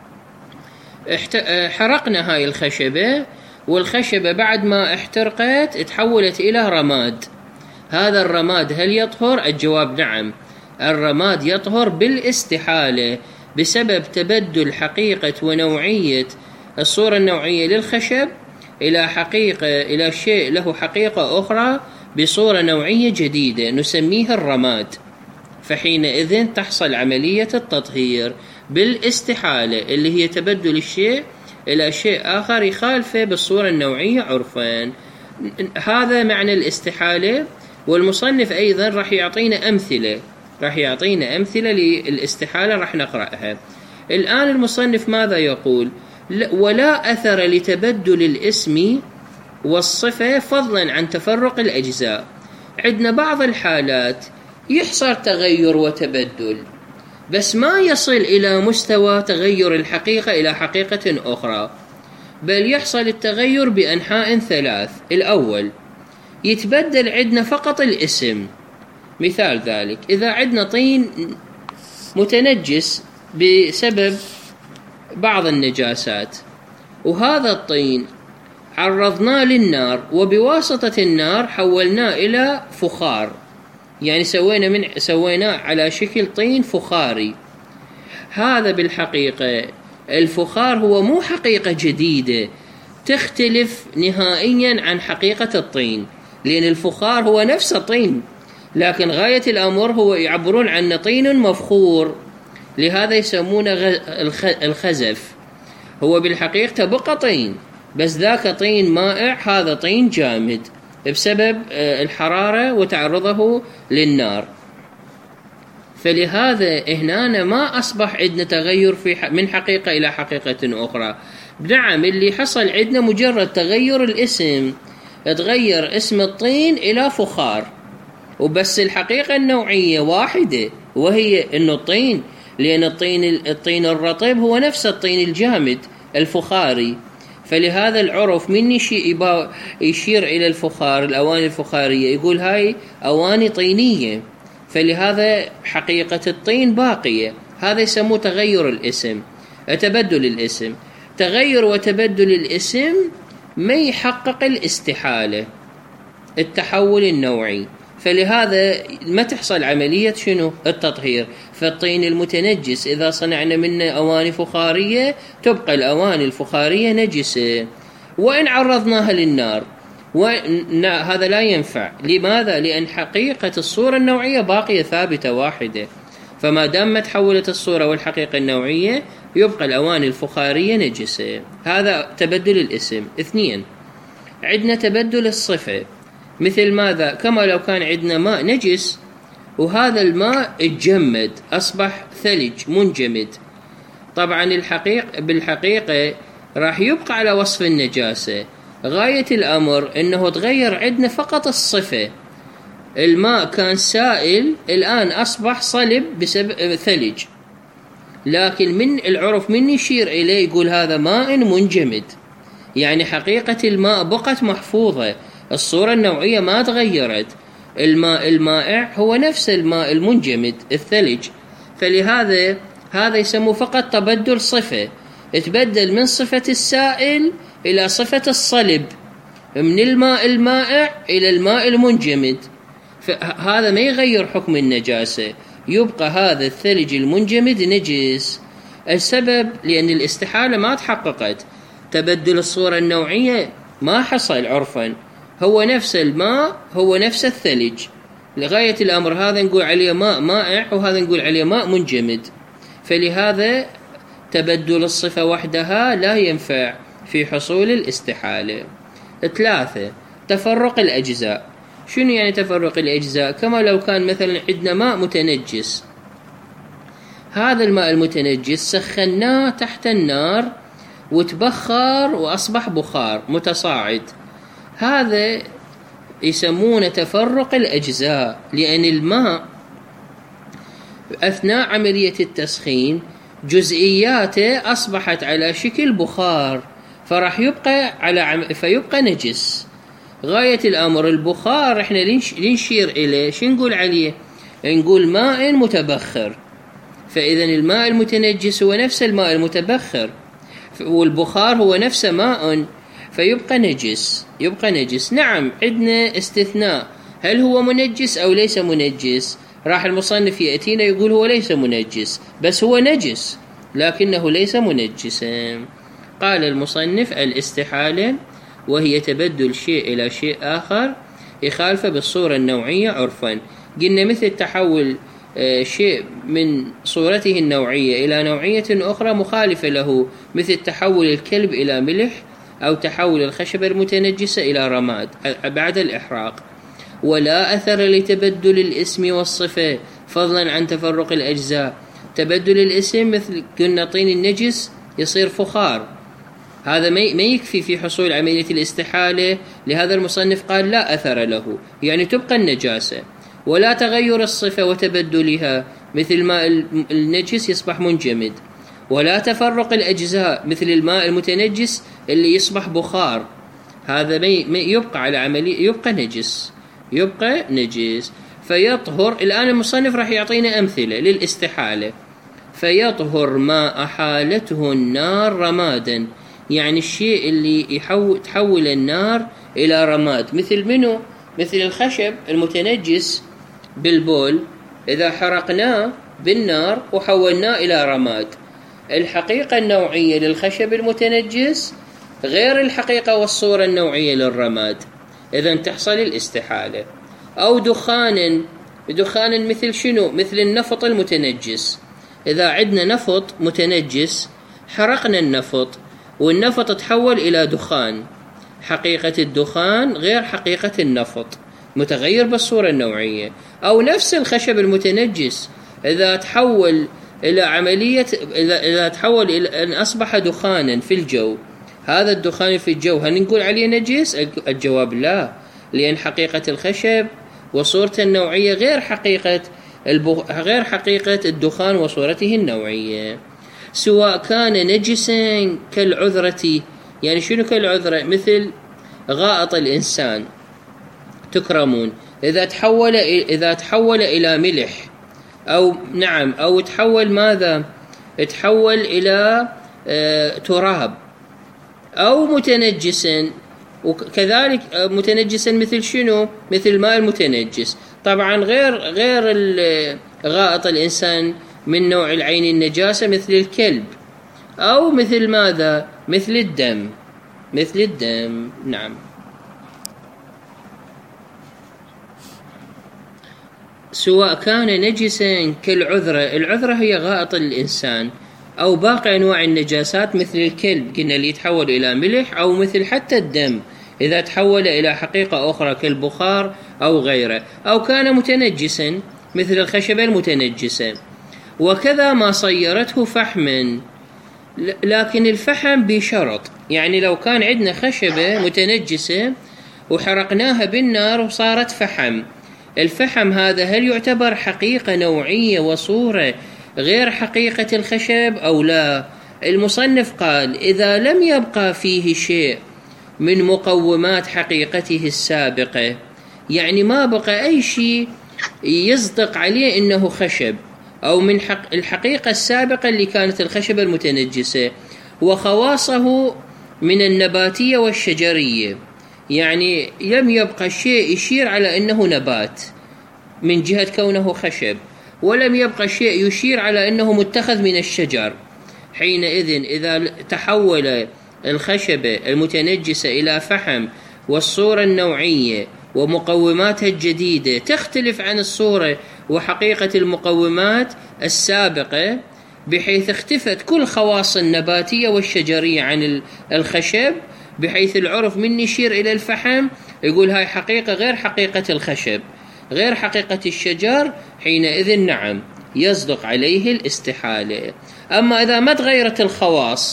حرقنا هاي الخشبة، والخشبة بعد ما احترقت تحولت إلى رماد، هذا الرماد هل يطهر؟ الجواب نعم، الرماد يطهر بالاستحالة بسبب تبدل حقيقة ونوعية الصورة النوعية للخشب إلى حقيقة إلى شيء له حقيقة أخرى بصورة نوعية جديدة نسميها الرماد، فحينئذ تحصل عملية التطهير بالاستحالة اللي هي تبدل الشيء إلى شيء آخر يخالفه بالصورة النوعية عرفان. هذا معنى الاستحالة. والمصنف أيضا راح يعطينا أمثلة راح يعطينا أمثلة للاستحالة راح نقرأها. الآن المصنف ماذا يقول؟ ولا أثر لتبدل الاسم والصفة فضلا عن تفرق الأجزاء. عندنا بعض الحالات يحصل تغير وتبدل بس ما يصل إلى مستوى تغير الحقيقة إلى حقيقة أخرى، بل يحصل التغير بأنحاء ثلاث. الأول يتبدل عندنا فقط الاسم، مثال ذلك إذا عندنا طين متنجس بسبب بعض النجاسات، وهذا الطين عرضناه للنار وبواسطة النار حولناه إلى فخار، يعني سوينا من سويناه على شكل طين فخاري. هذا بالحقيقة الفخار هو مو حقيقة جديدة تختلف نهائيا عن حقيقة الطين، لأن الفخار هو نفس الطين، لكن غاية الأمر هو يعبرون عن طين مفخور، لهذا يسمونه الخزف. هو بالحقيقة تبقى طين بس ذاك طين مائع، هذا طين جامد بسبب الحرارة وتعرضه للنار. فلهذا هنا ما أصبح عندنا تغير في من حقيقة إلى حقيقة أخرى. نعم اللي حصل عندنا مجرد تغير الاسم، تغير اسم الطين إلى فخار، وبس الحقيقة النوعية واحدة وهي إنه الطين، لأن الطين الطين الرطب هو نفس الطين الجامد الفخاري. فلهذا العرف من يشير إلى الفخار، الأواني الفخارية، يقول هاي أواني طينية، فلهذا حقيقة الطين باقية. هذا يسموه تغير الاسم، تبدل الاسم. تغير وتبدل الاسم ما يحقق الاستحالة، التحول النوعي، فلهذا ما تحصل عملية شنو؟ التطهير. فالطين المتنجس إذا صنعنا منه أواني فخارية تبقى الأواني الفخارية نجسة وإن عرضناها للنار، وهذا لا ينفع. لماذا؟ لأن حقيقة الصورة النوعية باقية ثابتة واحدة، فما دام ما تحولت الصورة والحقيقة النوعية يبقى الأواني الفخارية نجسة. هذا تبدل الاسم. اثنين، عندنا تبدل الصفة، مثل ماذا؟ كما لو كان عندنا ماء نجس وهذا الماء اتجمد أصبح ثلج منجمد، طبعا الحقيقة بالحقيقة راح يبقى على وصف النجاسة. غاية الأمر أنه تغير عندنا فقط الصفة، الماء كان سائل الآن أصبح صلب بسبب ثلج، لكن من العرف من يشير إليه يقول هذا ماء منجمد، يعني حقيقة الماء بقت محفوظة، الصورة النوعية ما تغيرت، الماء المائع هو نفس الماء المنجمد الثلج. فلهذا هذا يسموه فقط تبدل صفة، تبدل من صفة السائل إلى صفة الصلب، من الماء المائع إلى الماء المنجمد، فهذا ما يغير حكم النجاسة، يبقى هذا الثلج المنجمد نجس. السبب لأن الاستحالة ما تحققت، تبدل الصورة النوعية ما حصل عرفا، هو نفس الماء هو نفس الثلج. لغاية الأمر هذا نقول عليه ماء مائع وهذا نقول عليه ماء منجمد، فلهذا تبدل الصفة وحدها لا ينفع في حصول الاستحالة. ثلاثة، تفرق الأجزاء. شنو يعني تفرق الأجزاء؟ كما لو كان مثلا عندنا ماء متنجس، هذا الماء المتنجس سخناه تحت النار وتبخر وأصبح بخار متصاعد، هذا يسمونه تفرق الأجزاء، لأن الماء أثناء عملية التسخين جزئياته أصبحت على شكل بخار، فراح يبقى على عم... فيبقى نجس. غاية الأمر البخار إحنا لنشير إليه شو نقول عليه؟ نقول ماء متبخر. فإذا الماء المتنجس هو نفس الماء المتبخر، والبخار هو نفس ماء، فيبقى نجس، يبقى نجس. نعم عندنا استثناء، هل هو منجس أو ليس منجس؟ راح المصنف يأتينا يقول هو ليس منجس، بس هو نجس لكنه ليس منجسا. قال المصنف الاستحالة وهي تبدل شيء إلى شيء آخر يخالف بالصورة النوعية عرفا. قلنا مثل تحول شيء من صورته النوعية إلى نوعية أخرى مخالفة له، مثل تحول الكلب إلى ملح، أو تحول الخشبة المتنجسة إلى رماد بعد الإحراق. ولا أثر لتبدل الاسم والصفة فضلا عن تفرق الأجزاء. تبدل الاسم مثل قلنا طين النجس يصير فخار، هذا ما يكفي في حصول عملية الاستحالة، لهذا المصنف قال لا أثر له، يعني تبقى النجاسة. ولا تغير الصفة وتبدلها مثل الماء النجس يصبح منجمد. ولا تفرق الأجزاء مثل الماء المتنجس اللي يصبح بخار، هذا ما يبقى على عملية، يبقى نجس، يبقى نجس. فيطهر. الآن المصنف راح يعطينا أمثلة للاستحالة. فيطهر ما أحالته النار رمادا، يعني الشيء اللي يحول تحول النار إلى رماد، مثل منه؟ مثل الخشب المتنجس بالبول، إذا حرقناه بالنار وحولناه إلى رماد. الحقيقة النوعية للخشب المتنجس غير الحقيقة والصورة النوعية للرماد، إذن تحصل الاستحالة. أو دخان، دخان مثل شنو؟ مثل النفط المتنجس. إذا عندنا نفط متنجس حرقنا النفط والنفط تحول إلى دخان، حقيقة الدخان غير حقيقة النفط، متغير بالصورة النوعية. أو نفس الخشب المتنجس إذا تحول إلى عملية إذا إذا تحول إلى أن أصبح دخانا في الجو، هذا الدخان في الجو هل نقول عليه نجس؟ الجواب لا، لأن حقيقة الخشب وصورته النوعية غير حقيقة غير حقيقة الدخان وصورته النوعية. سواء كان نجسا كالعذرة، يعني شنو كالعذرة؟ مثل غائط الإنسان تكرمون، إذا تحول إذا تحول إلى ملح، أو نعم أو تحول ماذا؟ تحول إلى آه تراب، أو متنجسا، وكذلك متنجسا مثل شنو؟ مثل الماء المتنجس. طبعا غير غير غائط الإنسان من نوع العين النجاسة مثل الكلب، أو مثل ماذا؟ مثل الدم، مثل الدم. نعم. سواء كان نجسا كالعذرة، العذرة هي غائط الإنسان، أو باقي أنواع النجاسات مثل الكلب قلنا اللي يتحول إلى ملح، أو مثل حتى الدم إذا تحول إلى حقيقة أخرى كالبخار أو غيره. أو كان متنجسا مثل الخشبة المتنجسة. وكذا ما صيرته فحما، لكن الفحم بشرط، يعني لو كان عندنا خشبة متنجسة وحرقناها بالنار وصارت فحم، الفحم هذا هل يعتبر حقيقة نوعية وصورة غير حقيقة الخشب أو لا؟ المصنف قال إذا لم يبقى فيه شيء من مقومات حقيقته السابقة، يعني ما بقى أي شيء يصدق عليه إنه خشب، أو من حق الحقيقة السابقة اللي كانت الخشبة المتنجسة، وخواصه من النباتية والشجرية، يعني لم يبقى شيء يشير على أنه نبات من جهة كونه خشب، ولم يبقى شيء يشير على أنه متخذ من الشجر. حينئذ إذا تحول الخشبة المتنجسة إلى فحم والصورة النوعية ومقوماتها الجديدة تختلف عن الصورة وحقيقة المقومات السابقة، بحيث اختفت كل خواص النباتية والشجرية عن الخشب، بحيث العرف من يشير إلى الفحم يقول هاي حقيقة غير حقيقة الخشب، غير حقيقة الشجر، حينئذ نعم يصدق عليه الاستحالة. أما إذا ما تغيرت الخواص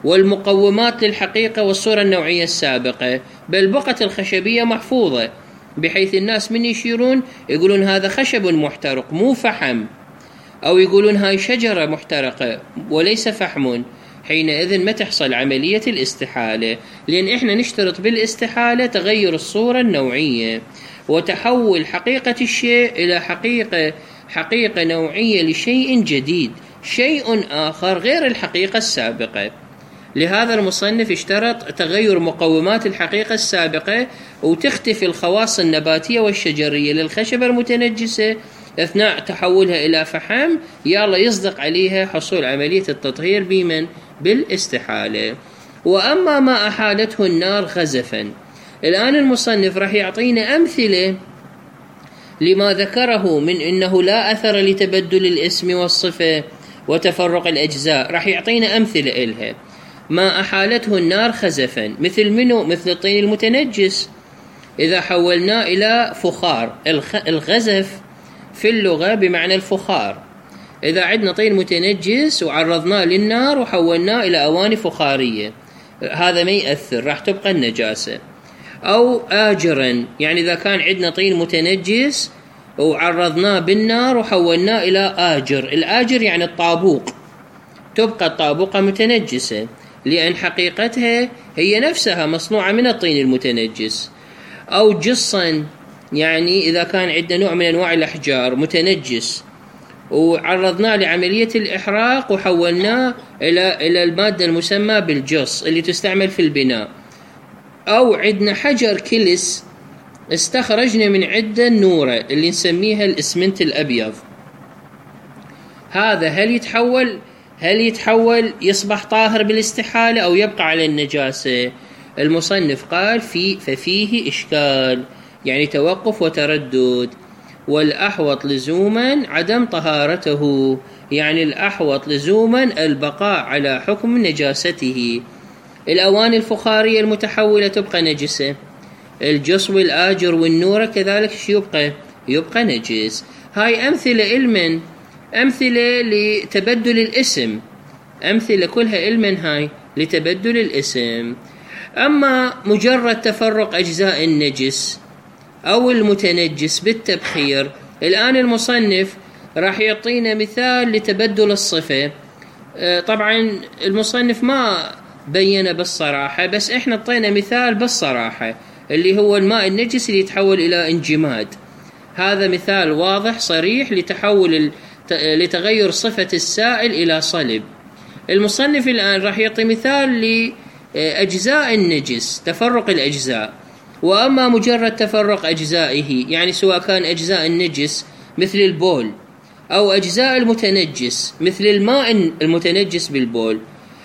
والمقومات للحقيقة والصورة النوعية السابقة، بل بقت الخشبية محفوظة، بحيث الناس من يشيرون يقولون هذا خشب محترق مو فحم، أو يقولون هاي شجرة محترقة وليس فحم. حينئذ ما تحصل عملية الاستحالة، لأن إحنا نشترط بالاستحالة تغير الصورة النوعية وتحول حقيقة الشيء إلى حقيقة حقيقة نوعية لشيء جديد، شيء آخر غير الحقيقة السابقة. لهذا المصنف اشترط تغير مقومات الحقيقة السابقة، وتختفي الخواص النباتية والشجرية للخشبة المتنجسة أثناء تحولها إلى فحم، يلا يصدق عليها حصول عملية التطهير بمن؟ بالاستحالة. وأما ما أحالته النار خزفا، الآن المصنف راح يعطينا أمثلة لما ذكره من أنه لا أثر لتبدل الاسم والصفة وتفرق الأجزاء، راح يعطينا أمثلة إلها. ما أحالته النار خزفا مثل منه؟ مثل الطين المتنجس، إذا حولناه إلى فخار. الخزف في اللغة بمعنى الفخار. إذا عندنا طين متنجس وعرضناه للنار وحولناه إلى أواني فخارية، هذا ما يأثر، راح تبقى النجاسة. أو آجرا، يعني إذا كان عندنا طين متنجس وعرضناه بالنار وحولناه إلى آجر، الآجر يعني الطابوق، تبقى الطابوقة متنجسة لأن حقيقتها هي نفسها مصنوعة من الطين المتنجس. أو جصا، يعني إذا كان عندنا نوع من أنواع الأحجار متنجس وعرضناه لعملية الإحراق وحولناه إلى إلى المادة المسمى بالجص اللي تستعمل في البناء. أو عندنا حجر كلس استخرجنا من عدة النورة اللي نسميها الإسمنت الأبيض، هذا هل يتحول هل يتحول يصبح طاهر بالاستحالة أو يبقى على النجاسة؟ المصنف قال في ففيه إشكال، يعني توقف وتردد. والأحوط لزوما عدم طهارته، يعني الأحوط لزوما البقاء على حكم نجاسته. الأواني الفخارية المتحولة تبقى نجسة، الجص والآجر والنورة كذلك يبقى يبقى نجس. هاي أمثلة إلمن أمثلة لتبدل الاسم، أمثلة كلها إلمن هاي لتبدل الاسم. أما مجرد تفرق أجزاء النجس أو المتنجس بالتبخير، الآن المصنف راح يعطينا مثال لتبدل الصفة. طبعا المصنف ما بين بالصراحة، بس إحنا اعطينا مثال بالصراحة اللي هو الماء النجس اللي يتحول إلى انجماد. هذا مثال واضح صريح لتحول لتغير صفة السائل إلى صلب. المصنف الآن راح يعطي مثال لأجزاء النجس، تفرق الأجزاء. وأما مجرد تفرق أجزائه، يعني سواء كان أجزاء النجس مثل البول أو أجزاء المتنجس مثل الماء المتنجس بالبول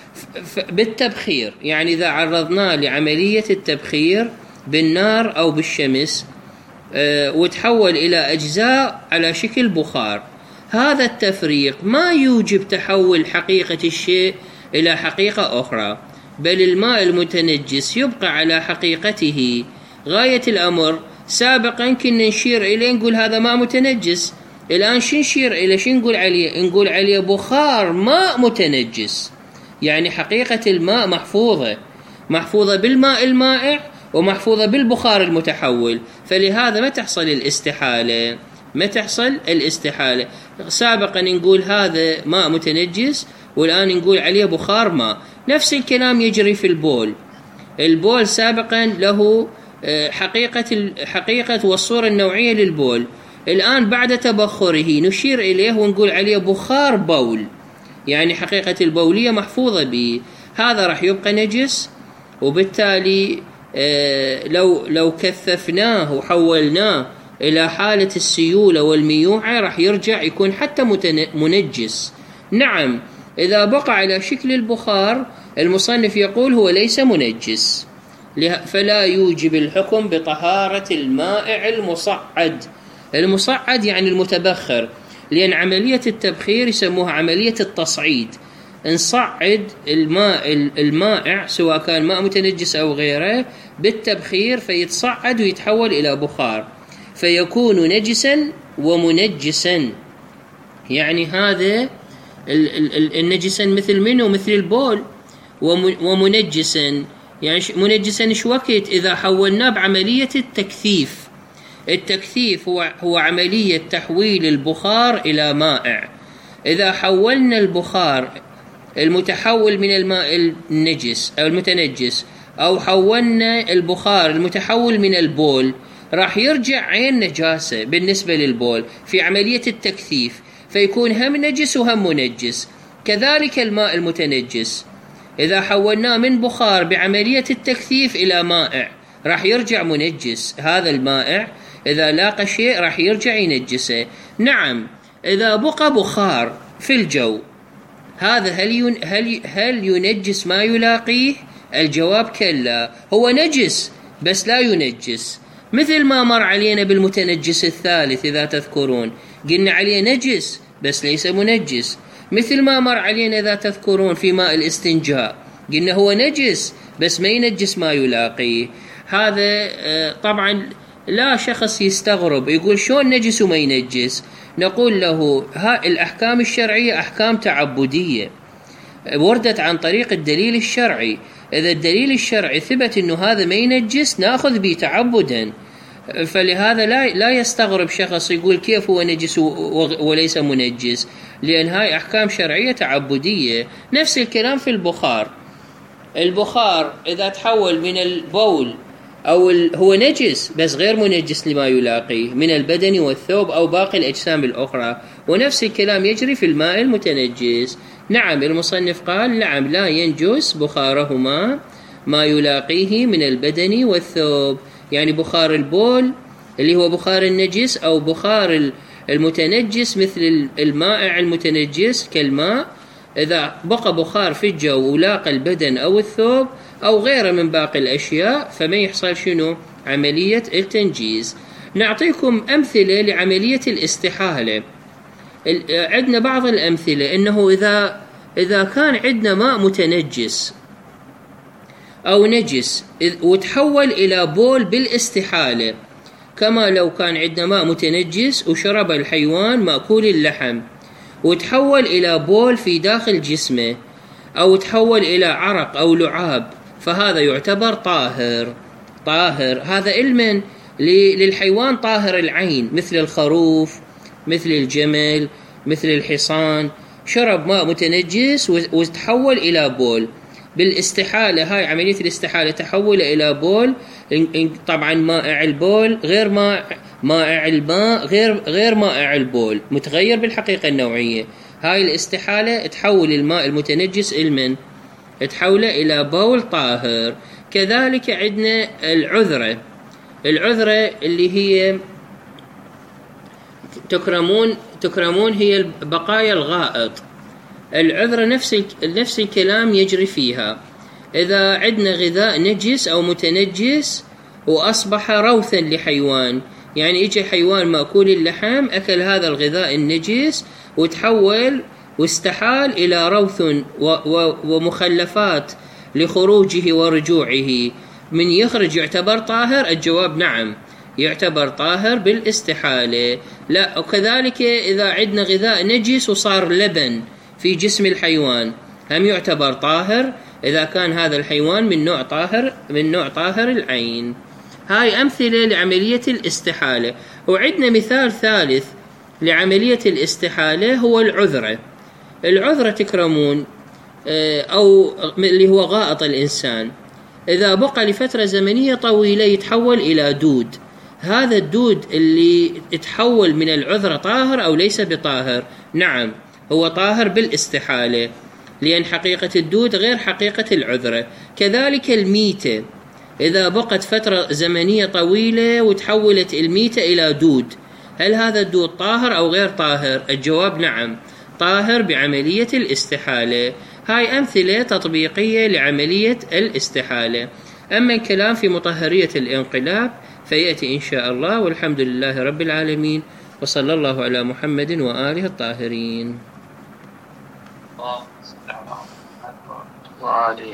بالتبخير، يعني إذا عرضناه لعملية التبخير بالنار أو بالشمس أه وتحول إلى أجزاء على شكل بخار، هذا التفريق ما يوجب تحول حقيقة الشيء إلى حقيقة أخرى، بل الماء المتنجس يبقى على حقيقته. غاية الأمر سابقا كنا نشير إليه نقول هذا ماء متنجس، الآن شو نشير إليه؟ شو نقول عليه؟ نقول عليه بخار ماء متنجس، يعني حقيقة الماء محفوظة محفوظة بالماء المائع ومحفوظة بالبخار المتحول. فلهذا ما تحصل الاستحالة ما تحصل الاستحالة سابقا نقول هذا ماء متنجس والآن نقول عليه بخار ماء. نفس الكلام يجري في البول. البول سابقا له حقيقة حقيقة والصورة النوعية للبول، الآن بعد تبخره نشير إليه ونقول عليه بخار بول، يعني حقيقة البولية محفوظة به. هذا راح يبقى نجس، وبالتالي لو لو كثفناه وحولناه إلى حالة السيولة والميوعة راح يرجع يكون حتى منجس. نعم، إذا بقى على شكل البخار المصنف يقول هو ليس منجس، فلا يوجب الحكم بطهارة المائع المصعد. المصعد يعني المتبخر، لأن عملية التبخير يسموها عملية التصعيد. نصعد الماء المائع سواء كان ماء متنجس أو غيره بالتبخير فيتصعد ويتحول إلى بخار فيكون نجسا ومنجسا. يعني هذا النجسا مثل منه مثل البول. ومنجسا. يعني منجسا ايش وقت؟ إذا حولناه بعملية التكثيف. التكثيف هو هو عملية تحويل البخار إلى مائع. إذا حولنا البخار المتحول من الماء النجس أو المتنجس، أو حولنا البخار المتحول من البول، راح يرجع عين نجاسة بالنسبة للبول في عملية التكثيف، فيكون هم نجس وهم منجس. كذلك الماء المتنجس إذا حولناه من بخار بعملية التكثيف إلى مائع راح يرجع منجس. هذا المائع إذا لاقى شيء راح يرجع ينجسه. نعم، إذا بقى بخار في الجو، هذا هل ين هل هل ينجس ما يلاقيه؟ الجواب كلا، هو نجس بس لا ينجس. مثل ما مر علينا بالمتنجس الثالث، إذا تذكرون قلنا عليه نجس بس ليس منجس. مثل ما مر علينا إذا تذكرون في ماء الاستنجاء، قلنا هو نجس بس ما ينجس ما يلاقيه. هذا طبعا لا شخص يستغرب يقول شلون نجس وما ينجس. نقول له ها الأحكام الشرعية أحكام تعبدية وردت عن طريق الدليل الشرعي. إذا الدليل الشرعي ثبت أنه هذا ما ينجس نأخذ به تعبدا. فلهذا لا لا يستغرب شخص يقول كيف هو نجس وليس منجس، لأن هاي أحكام شرعية تعبدية. نفس الكلام في البخار. البخار إذا تحول من البول أو هو نجس بس غير منجس لما يلاقيه من البدن والثوب أو باقي الأجسام الأخرى، ونفس الكلام يجري في الماء المتنجس. نعم، المصنف قال نعم لا ينجس بخارهما ما يلاقيه من البدن والثوب. يعني بخار البول اللي هو بخار النجس أو بخار المتنجس مثل المائع المتنجس كالماء، إذا بقى بخار في الجو ولاقى البدن أو الثوب أو غيره من باقي الأشياء فما يحصل شنو؟ عملية التنجيز. نعطيكم أمثلة لعملية الاستحالة. عندنا بعض الأمثلة إنه إذا إذا كان عندنا ماء متنجس أو نجس وتحول إلى بول بالاستحالة، كما لو كان عندنا ماء متنجس وشرب الحيوان مأكول اللحم وتحول إلى بول في داخل جسمه، أو تحول إلى عرق أو لعاب، فهذا يعتبر طاهر. طاهر هذا علما للحيوان طاهر العين، مثل الخروف، مثل الجمل، مثل الحصان، شرب ماء متنجس وتحول إلى بول بالاستحالة. هاي عملية الاستحالة، تحول إلى بول. طبعا مائع البول غير ماء مائع الماء غير غير مائع البول، متغير بالحقيقة النوعية. هاي الاستحالة تحول الماء المتنجس المن تحوله إلى بول طاهر. كذلك عندنا العذرة. العذرة اللي هي تكرمون تكرمون هي بقايا الغائط. العذرة نفس نفس الكلام يجري فيها. إذا عندنا غذاء نجس أو متنجس وأصبح روثا لحيوان، يعني يجي حيوان مأكول اللحم أكل هذا الغذاء النجس وتحول واستحال إلى روث ومخلفات لخروجه ورجوعه، من يخرج يعتبر طاهر؟ الجواب نعم، يعتبر طاهر بالاستحالة. لا، وكذلك إذا عندنا غذاء نجس وصار لبن في جسم الحيوان هم يعتبر طاهر إذا كان هذا الحيوان من نوع طاهر من نوع طاهر العين. هاي أمثلة لعملية الاستحالة. وعندنا مثال ثالث لعملية الاستحالة هو العذرة. العذرة تكرمون أو اللي هو غائط الإنسان، إذا بقى لفترة زمنية طويلة يتحول إلى دود. هذا الدود اللي يتحول من العذرة طاهر أو ليس بطاهر؟ نعم، هو طاهر بالاستحالة، لأن حقيقة الدود غير حقيقة العذرة. كذلك الميتة، إذا بقت فترة زمنية طويلة وتحولت الميتة إلى دود، هل هذا الدود طاهر أو غير طاهر؟ الجواب نعم، طاهر بعملية الاستحالة. هاي أمثلة تطبيقية لعملية الاستحالة. أما الكلام في مطهرية الانقلاب فيأتي إن شاء الله، والحمد لله رب العالمين، وصلى الله على محمد وآله الطاهرين.